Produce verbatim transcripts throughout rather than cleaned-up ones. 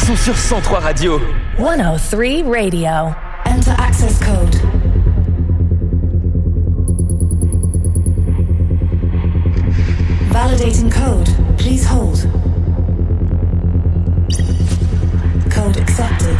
sont sur cent trois Radio. one oh three Radio. Enter access code. Validating code. Please hold. Code accepted.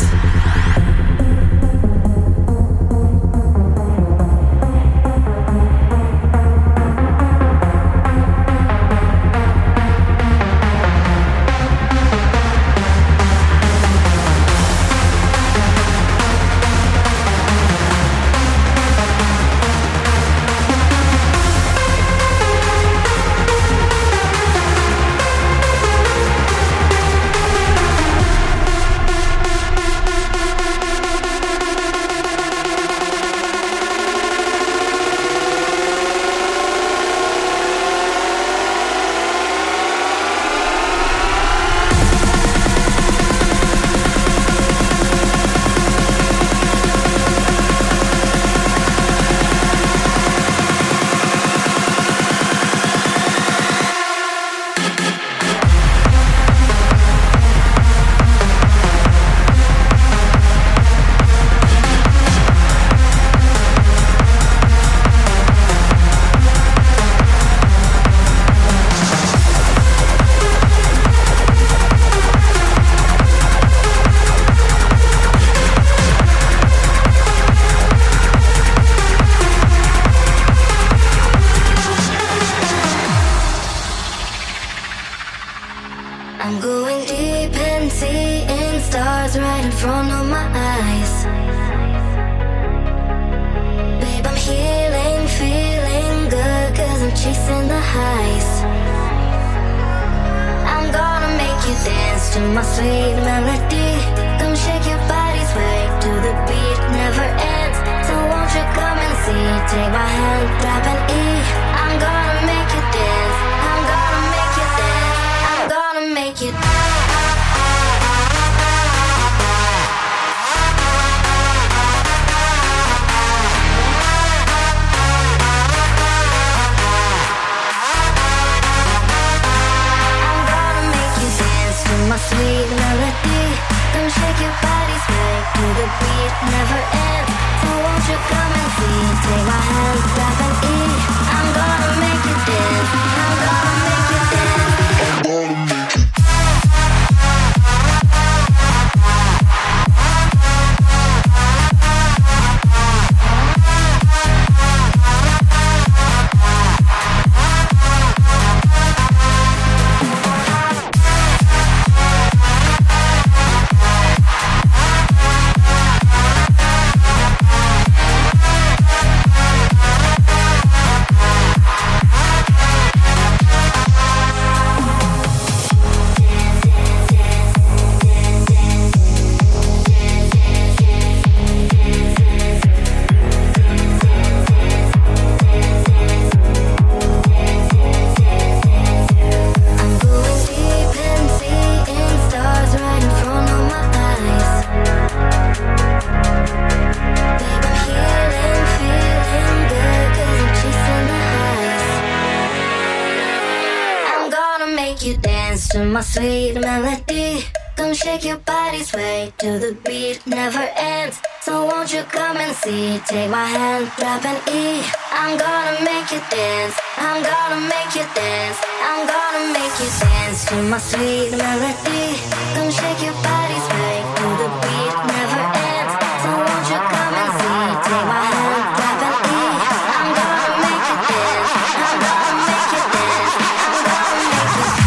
My sweet melody, come shake your body, sway to the beat, never ends. So won't you come and see? Take my hand, grab an E. I'm gonna make you dance. I'm gonna make you dance. I'm gonna make you dance to my sweet melody. Come shake your body, sway to the beat, never ends. So won't you come and see? Take my hand, grab an E. I'm gonna make you dance. I'm gonna make you dance. I'm gonna make you dance.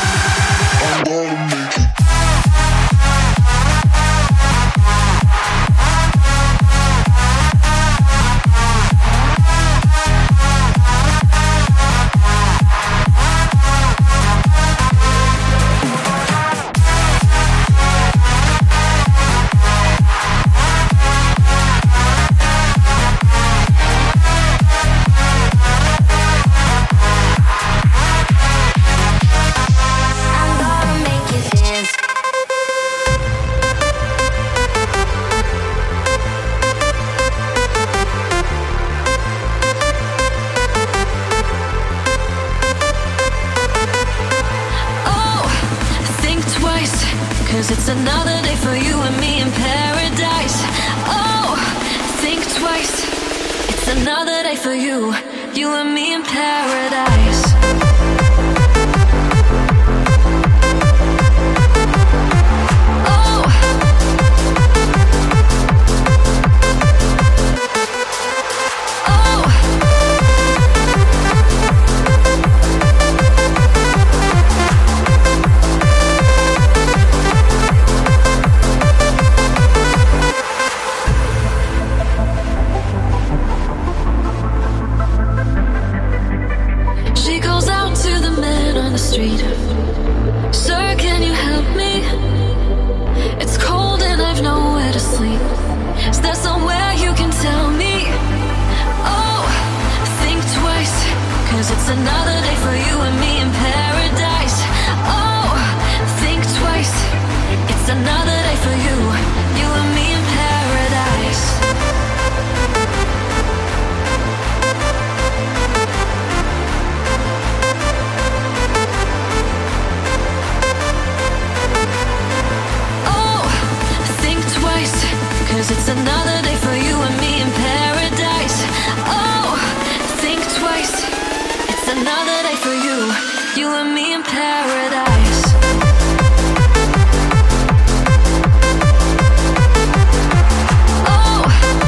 I'm gonna make it. 'cause it's another day for you and me in paradise. Oh, think twice. It's another day for you, you and me in paradise. Street. Sir, can you help me? It's cold and I've nowhere to sleep. Is there somewhere you can tell me? Oh, think twice, 'cause it's another day for you and me in paradise. Oh, think twice. It's another day for you, you and me in paradise. Cause it's another day for you and me in paradise. Oh, think twice. It's another day for you, you and me in paradise. Oh,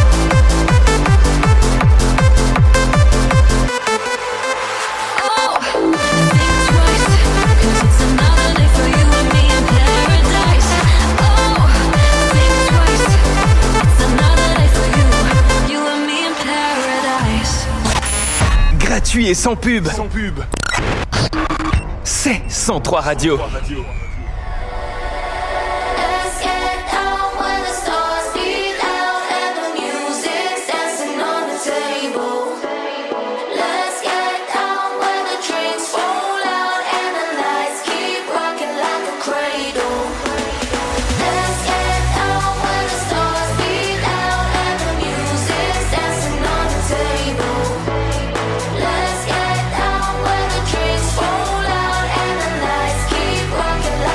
oh, think twice. Cause it's another day for you and me in paradise. Oh, think twice. Gratuit et sans pub. Sans pub. C'est cent trois Radio. Let's get down where the drinks fall out and the lights keep rocking.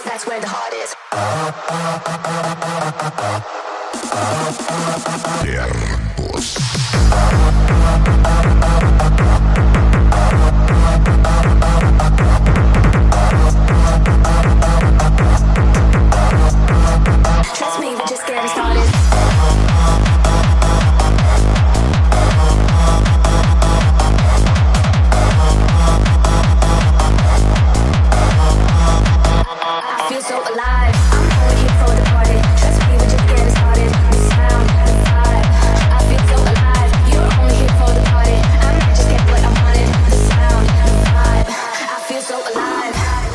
that's where the heart is. Tiempos. Trust me, we're just getting started. I feel so alive. I'm only here for the party. Trust me, we're just getting started. The sound, the vibe. I feel so alive. You're only here for the party. I might just get what I wanted. The sound, the vibe. I feel so alive.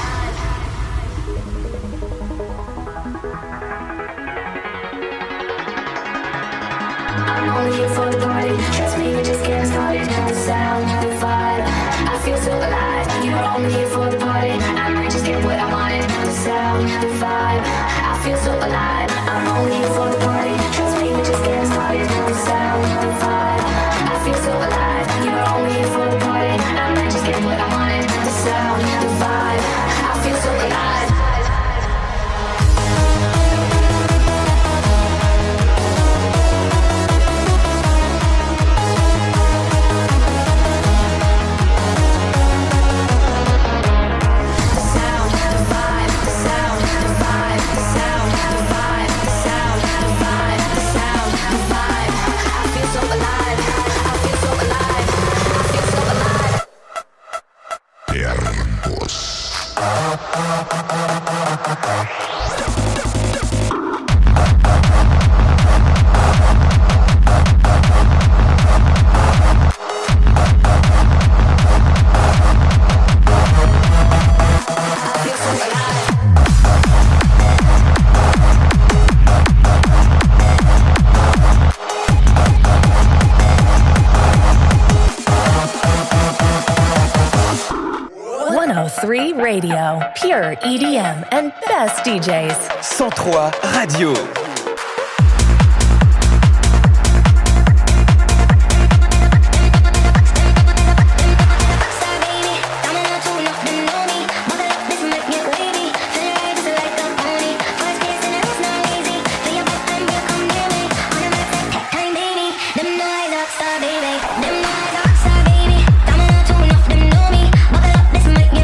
I'm only here for the party. Trust me, we're just getting started. The sound, the vibe. I feel so alive. You're only here for the party. I might just get what I wanted. The sound, the vibe. I feel so alive. I'm only here for the party. Trust me, we're just getting started. The sound, the vibe. I feel so alive. You're only here for the party. I might just get what I wanted. The sound, the vibe. I feel so alive. three Radio, pure E D M and best D Js. cent trois Radio.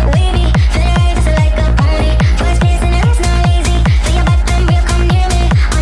First kiss and it's not easy. Feel your back and real, come near me.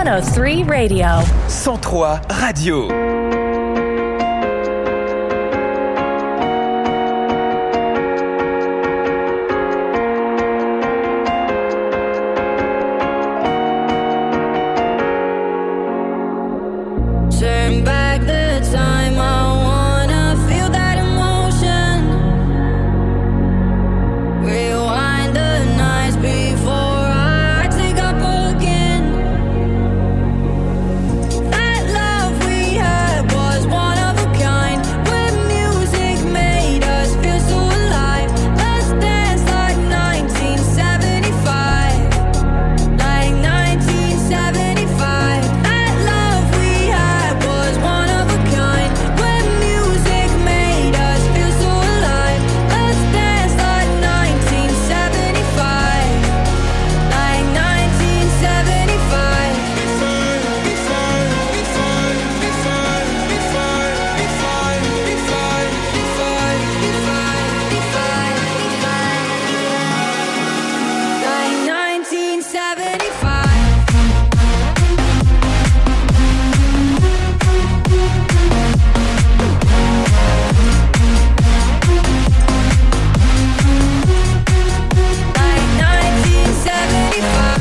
one oh three Radio. cent trois Radio. Turn back the time, I wanna feel that emotion. Rewind the nights before I take up again. That love we had was one of a kind. When music made us feel so alive. Let's dance like nineteen seventy-five. Like nineteen seventy-five. That love we had was one of a kind. When music made us feel so alive. Let's dance like nineteen seventy-five. Like nineteen seventy-five. Like nineteen seventy-five. Like nineteen seventy-five.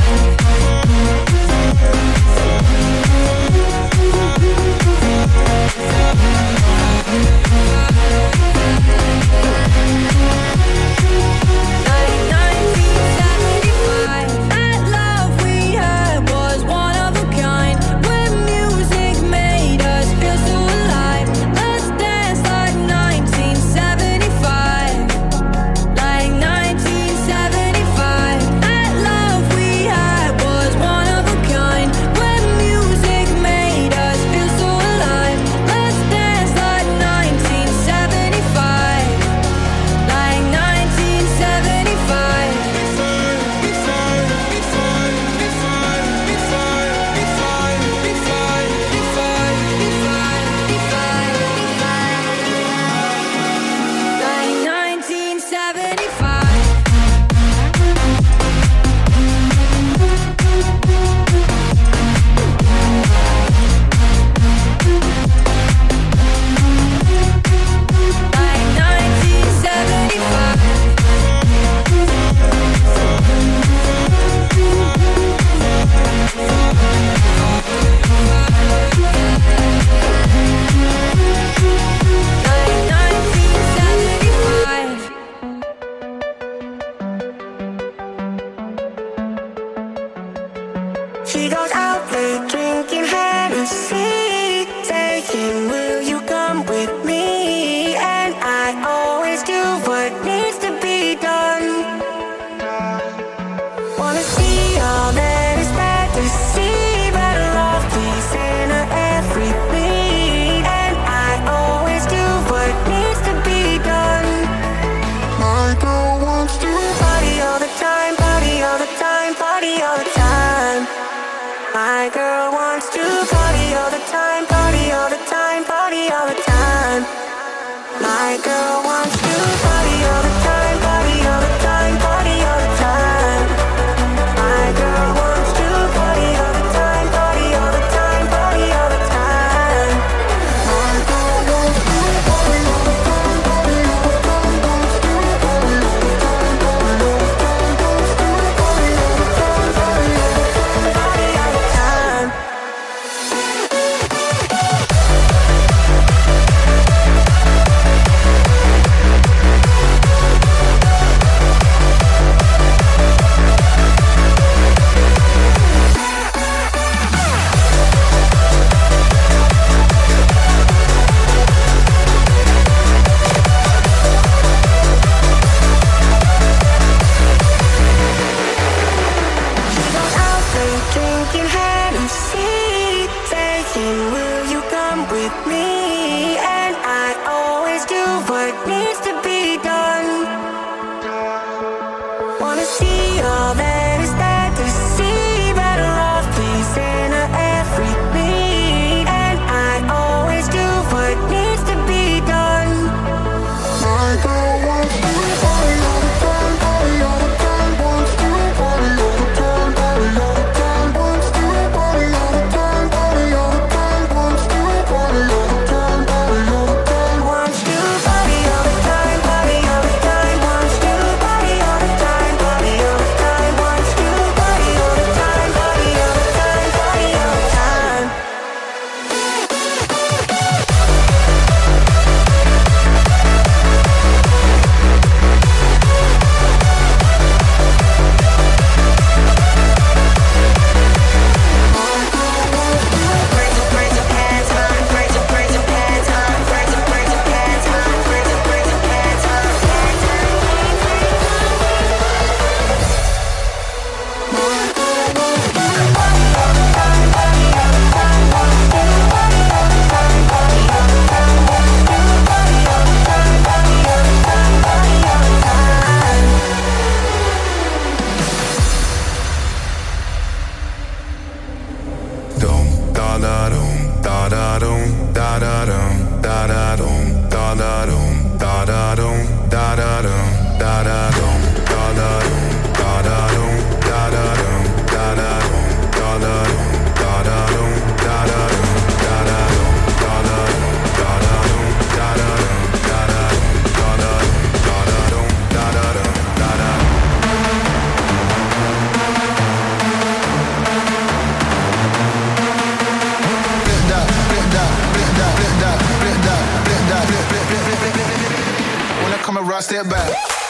Like nineteen seventy-five. That love we had was one of a kind. When music made us feel so alive. Let's dance like nineteen seventy-five. Like nineteen seventy-five. That love we had was one of a kind. When music made us feel so alive. Let's dance like nineteen seventy-five. Like nineteen seventy-five. Like nineteen seventy-five. Like nineteen seventy-five. Like nineteen seventy-five. She goes out there drinking Hennessy, saying, will you come with me? And I always do what needs to be done. Wanna see all that is bad to see, better off pleasing her every need. And I always do what needs to be done. My girl wants to party all the time, party all the time, party all the time. My girl wants to party all the time, party all the time, party all the time. My girl wants to party all the time, party all the time, party all the time. My girl wants to party all the time, party all the time, party all the time. My girl wants to party all the time, party all the time, wants to party all the time, party all the time, wants to party all the time, party all the time, party all the time. Party all the right, step back.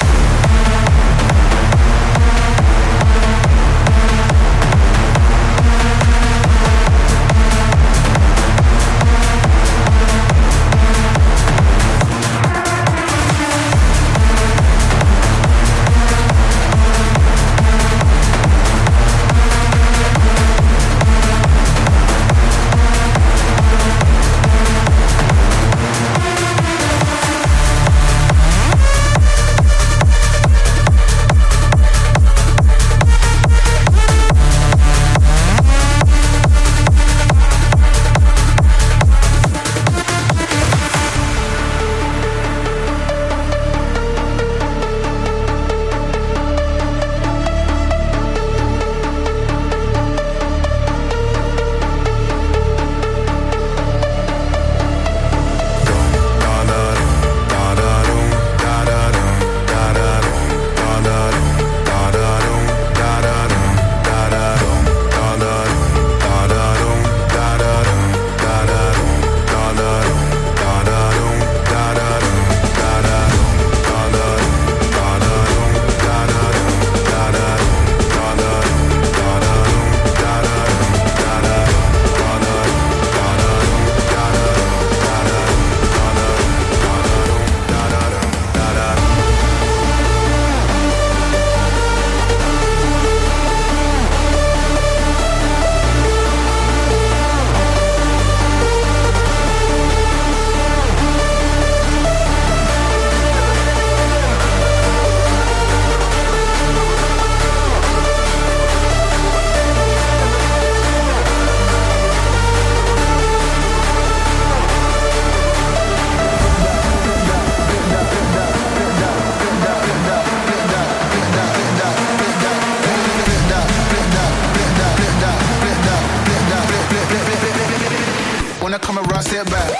When I come around, step back.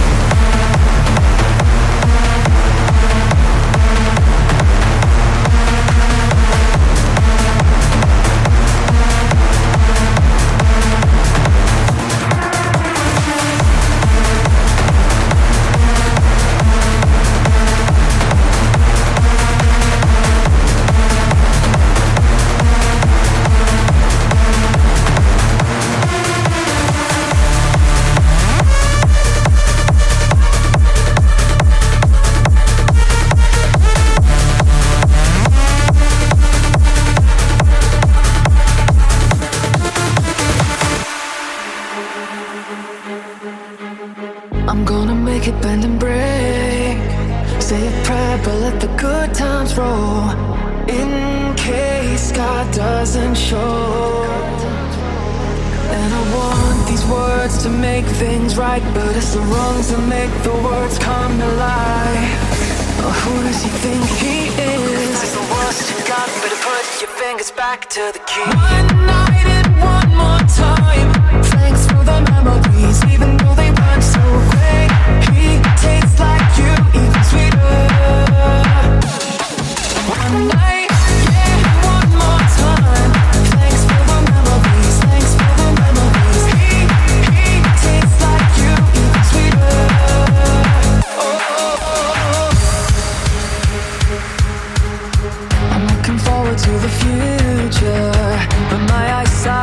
I'm gonna make it bend and break. Say a prayer, but let the good times roll. In case God doesn't show. And I want these words to make things right, but it's the wrongs that make the words come to life. Oh, who does he think he is? That's the worst you got, better put your fingers back to the key. One night and one more time. Thanks for the memories, even though they weren't so great. He tastes like you, even sweeter. One night, yeah, one more time. Thanks for the memories, thanks for the memories. He, he tastes like you, even sweeter. Oh, oh, oh. I'm looking forward to the future, but my eyesight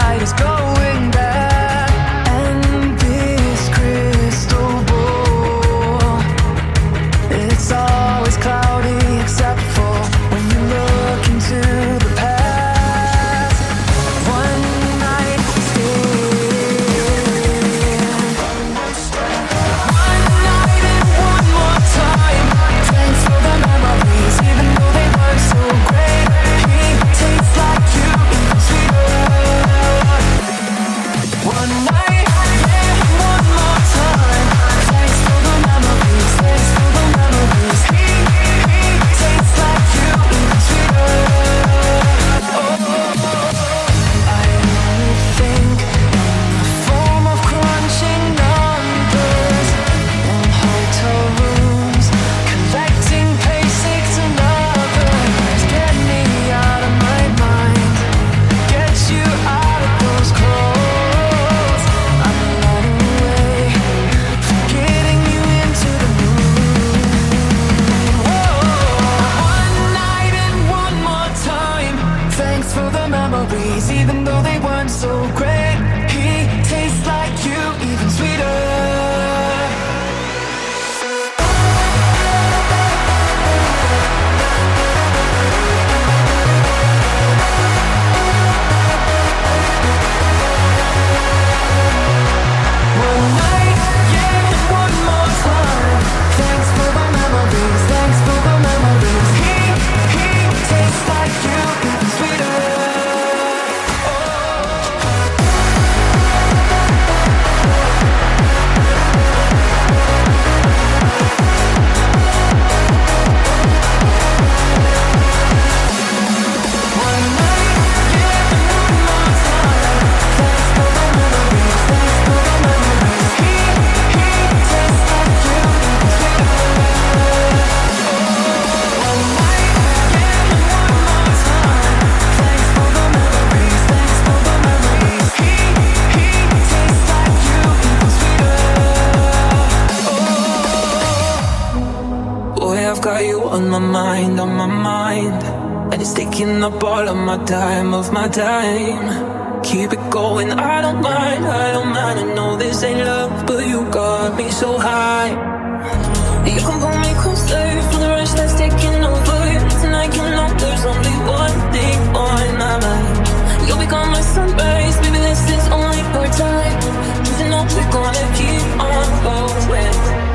I've got you on my mind, on my mind. And it's taking up all of my time, of my time. Keep it going, I don't mind, I don't mind. I know this ain't love, but you got me so high. You can pull me closer from the rush that's taking over. Tonight you know there's only one thing on my mind. You'll become my sunrise, baby this is only for time. You know we're gonna keep on going.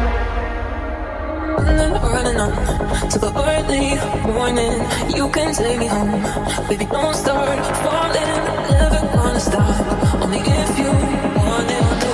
And then running on to the early morning. You can take me home, baby don't start falling. Never gonna stop, only if you want it to.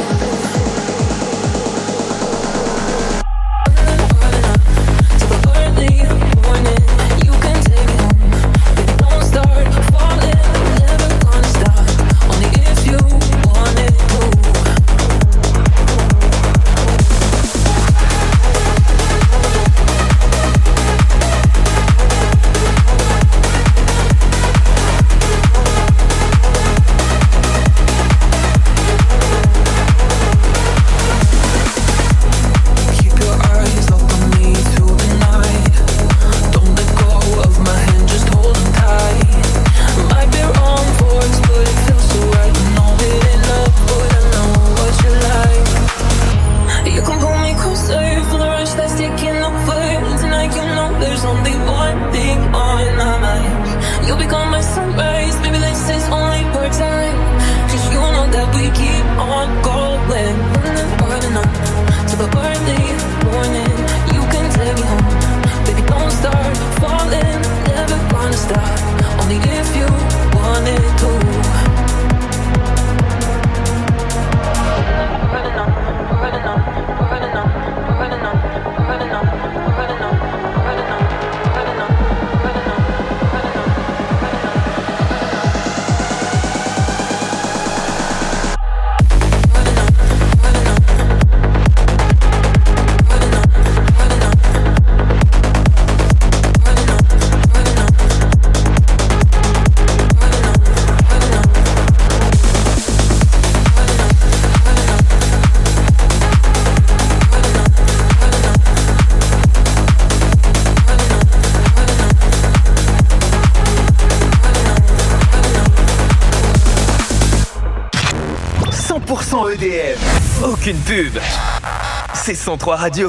E D M. Aucune pub. C'est cent trois Radio.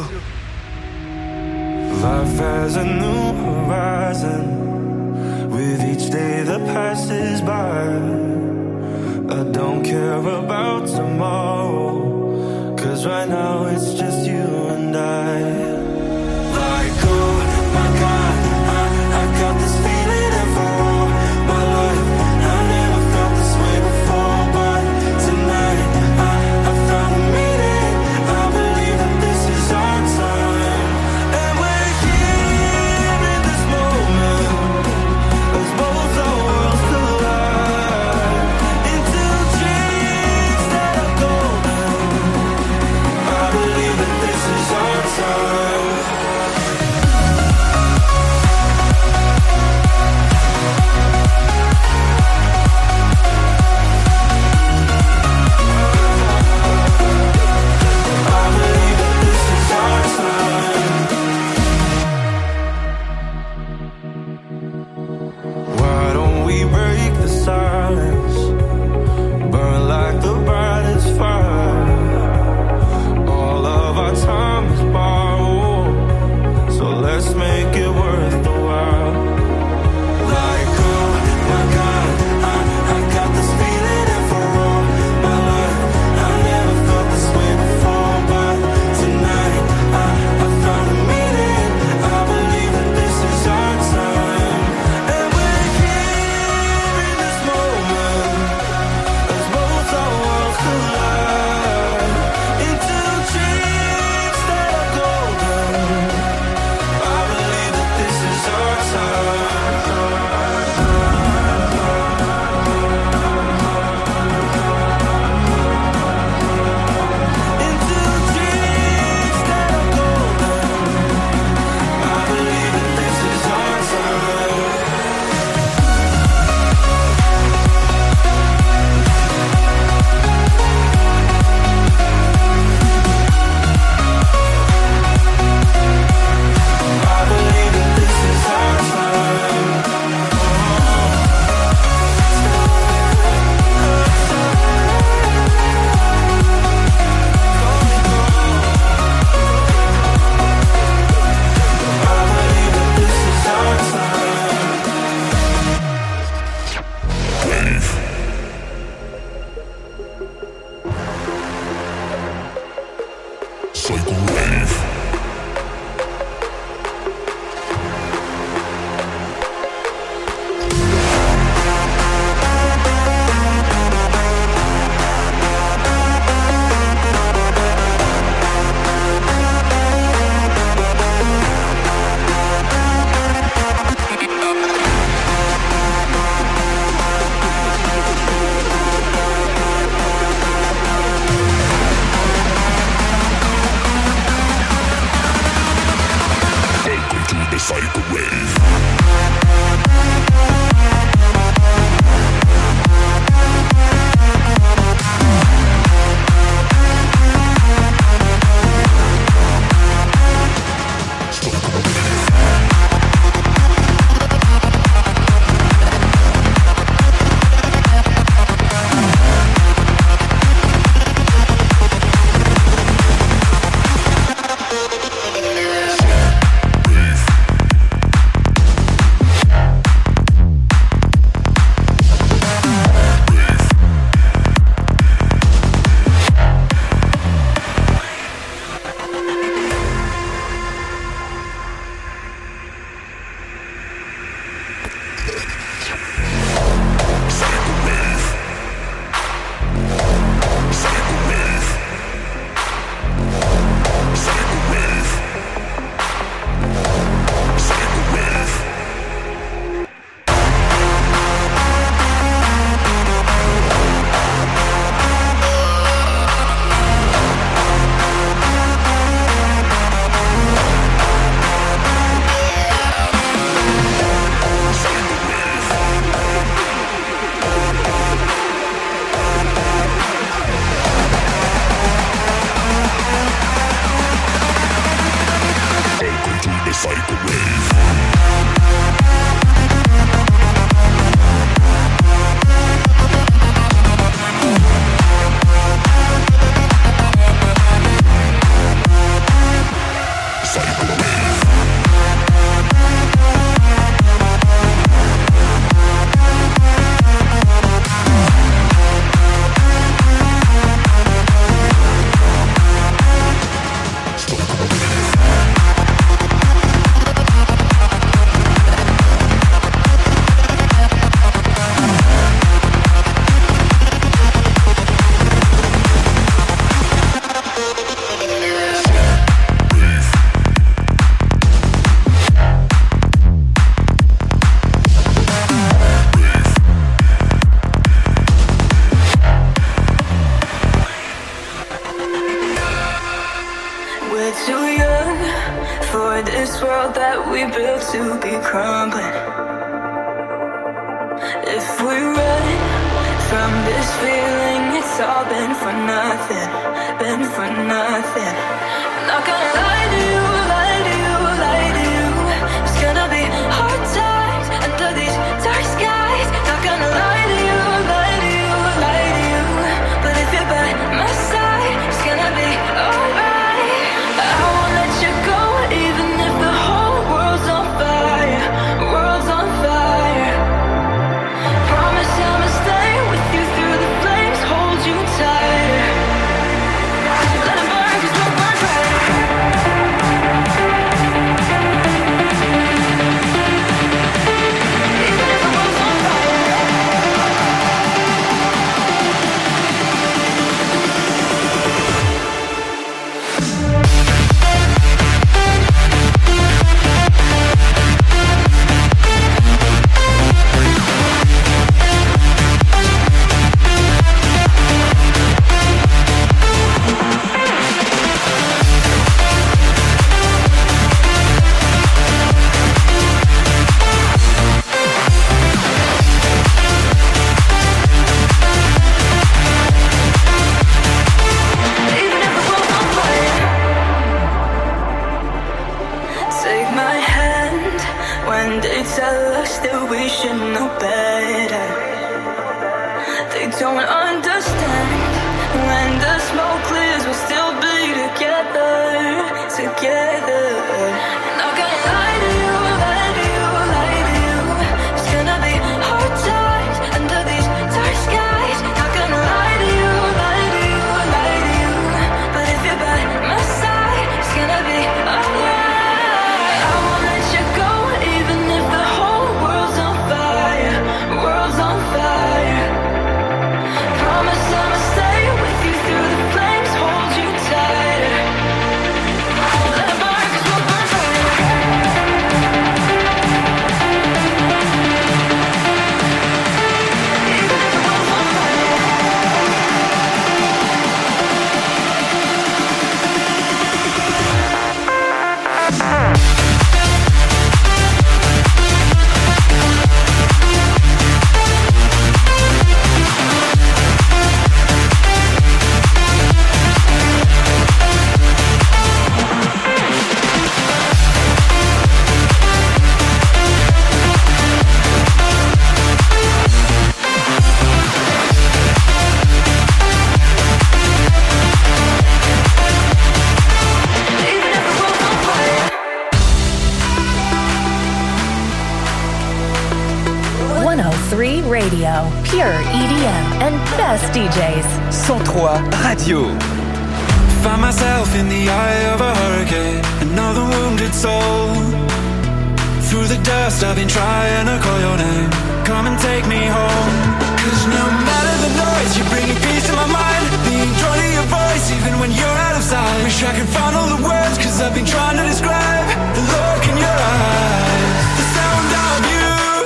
Life has a new horizon. With each day that passes by, I don't care about tomorrow, 'cause right now it's just you and I. Like, oh my God, I, I got this feeling and for all my life I never felt this way before, but tonight I, I found a meaning. I believe that this is our time, and we're here in this moment as both our worlds collide into dreams that are golden. I believe that this is our time. Why don't we break the silence, burn like the brightest fire? All of our time is borrowed, so let's make it worth the while. Like, oh my God, I, I got this feeling and for all my life I never felt this way before, but tonight I, I found a meaning. I believe that this is our time, and we're here in this moment as both our worlds collide into dreams that are golden. I believe psycho rave. Stay with you through the flames, hold you tighter. Let it burn. three Radio, pure E D M and best D Js. cent trois Radio. Find myself in the eye of a hurricane, another wounded soul. Through the dust I've been trying to call your name. Come and take me home. Cause no matter the noise, you're bringing peace to my mind. Being drawn to your voice even when you're out of sight. Wish I could find all the words, cause I've been trying to describe the look in your eyes, the sound of you.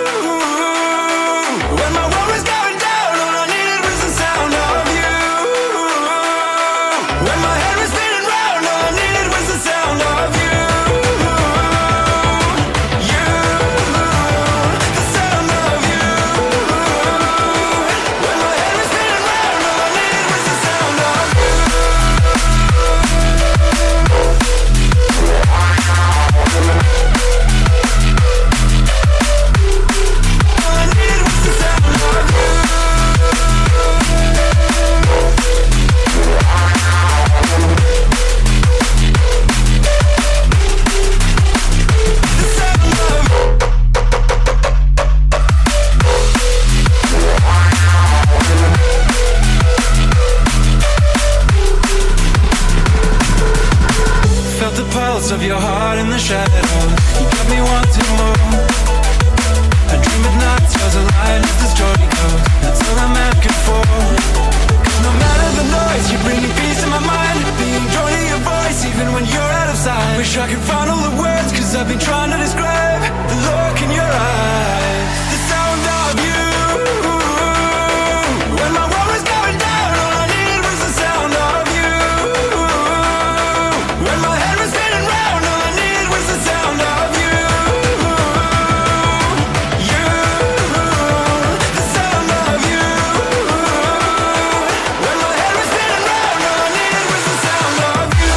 When my world was going down, all I needed was the sound of you. When my head was spinning round, all I needed was the sound of you. Of your heart in the shadows, you got me wanting more. I dream at night, stars align as the story goes. That's all I'm asking for. Cause no matter the noise, you're bringing peace to my mind. Being drawn to your voice even when you're out of sight. Wish I could find all the words, cause I've been trying to describe the look in your eyes, the sound of you. When my world was going down, all I needed was the sound of you. When my head was spinning round, all I needed was the sound of you. You, the sound of you. When my head was spinning round, all I needed was the sound of you.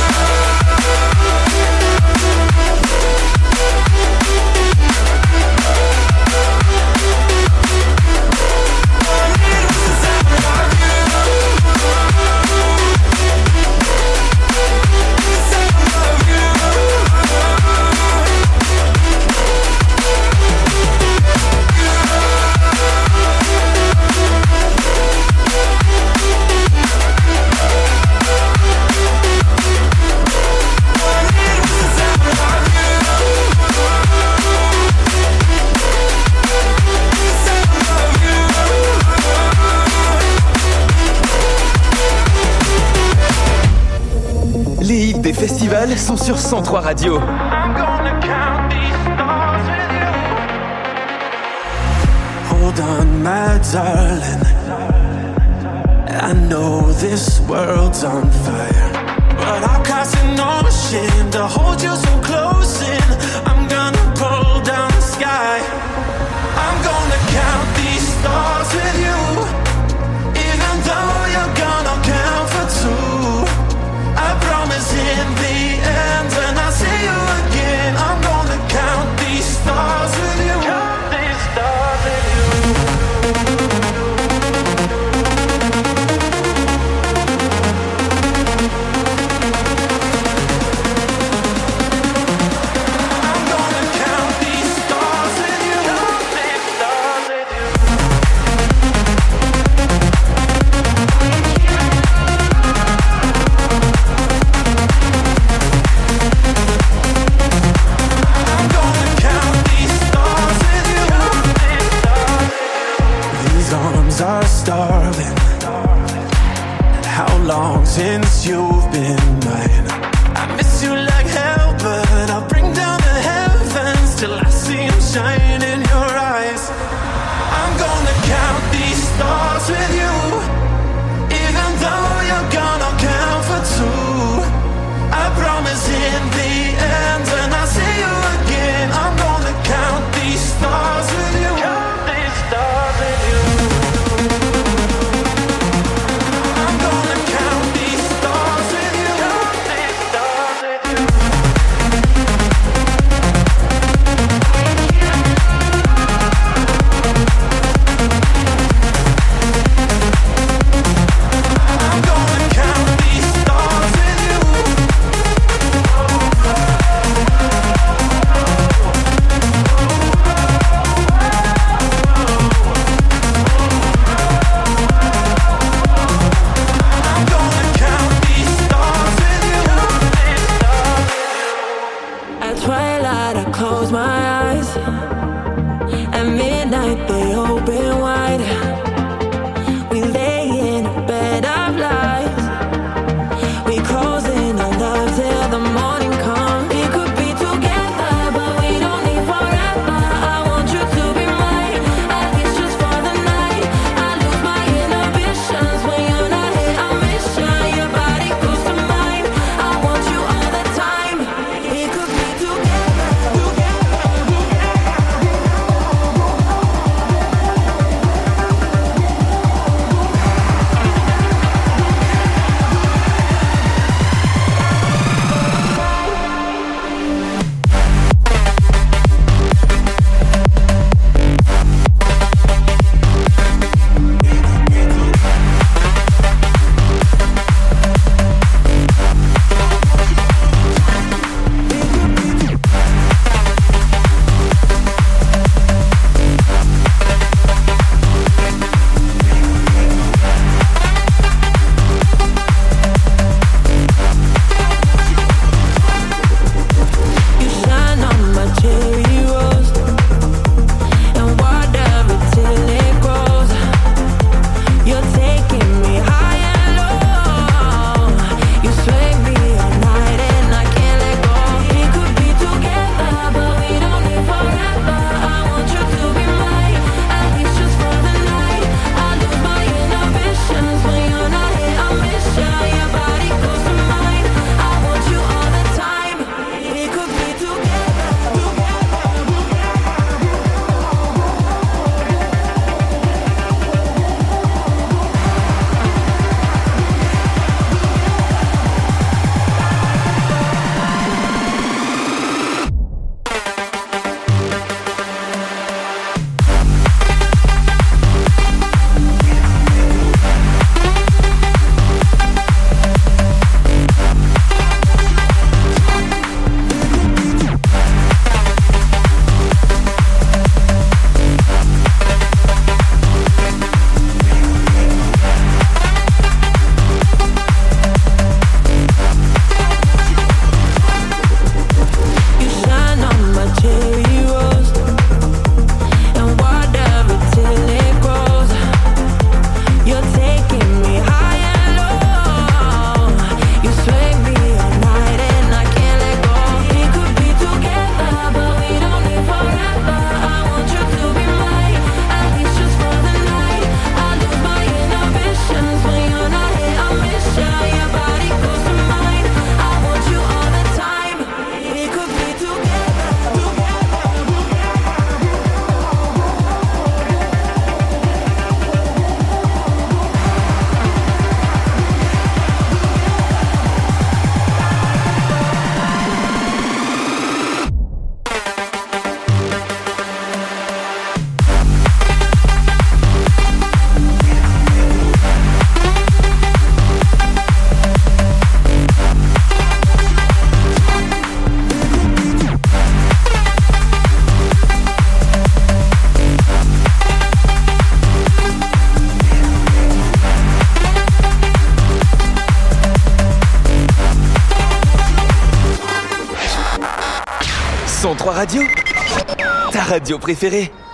Les hits des festivals sont sur cent trois Radio. Hold on, my darling. I know this world's on fire, but I'll cross an ocean to hold you so close in. I'm gonna pull down the sky. I'm gonna count these stars with you. Even though you're gonna count for two, I promise in the end when I see you again, I'm gonna count these stars with you. Count these stars with you. I'm gonna count these stars with you. Count these stars with you. I'm gonna count these stars with you. These arms are starving. How long since you've been mine? I miss you like hell, but I'll bring down the heavens till I see them shine in your eyes. I'm gonna count these stars with you. Even though you're gonna count for two, I promise in the end when I see you again, I'm gonna count these stars with you. Count these stars with you. I'm gonna count these stars with you. Count these stars with you. my eyes. At midnight they open wide. We lay in a bed of lies. We closing our love till the morning comes. We could be together, but we don't need forever. I want you to be mine, at least just for the night. I lose my inhibitions when you're not here. I miss you, your body goes to mine. I want you all the time. We could be together, together, you shine on my cherry rose, and whatever till it grows. You're taking me high and low. You sway me all night and I can't let go. We could be together, but we don't need forever. I want you to be mine, at least just for the night. I lose my inhibitions when you're not here. I miss you, your body goes to mine. I want you all the time. We could be together, you shine on my cherry rose, and whatever till it grows. You're taking me high and low. You sway me all night and I can't let go. We could be together, but we don't need forever. I want you to be mine, at least just for the night. I lose my inhibitions when you're not here. I miss you, your body goes to mine. I want you all the time. We could be together, cent trois Radio, ta radio préférée.